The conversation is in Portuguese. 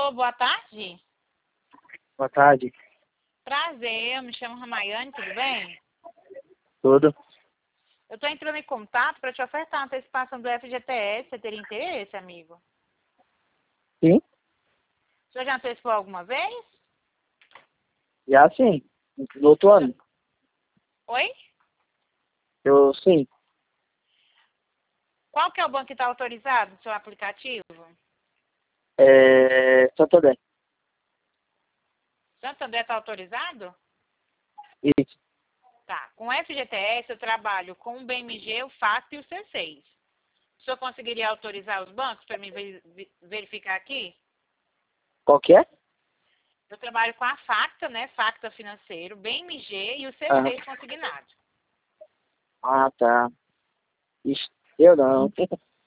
Alô, boa tarde. Boa tarde. Prazer, eu me chamo Ramayane, tudo bem? Tudo? Eu estou entrando em contato para te ofertar uma antecipação do FGTS. Você teria interesse, amigo? Sim? O senhor já antecipou alguma vez? Já sim. No outro ano. Oi? Eu sim. Qual que é o banco que está autorizado no seu aplicativo? Santander. Santander está autorizado? Isso. Tá. Com o FGTS eu trabalho com o BMG, o FACT e o C6. O senhor conseguiria autorizar os bancos para mim verificar aqui? Qual que é? Eu trabalho com a Facta, né? Facta Financeiro, BMG e o Aham. C6 consignado. Ah, tá. Ixi, eu não.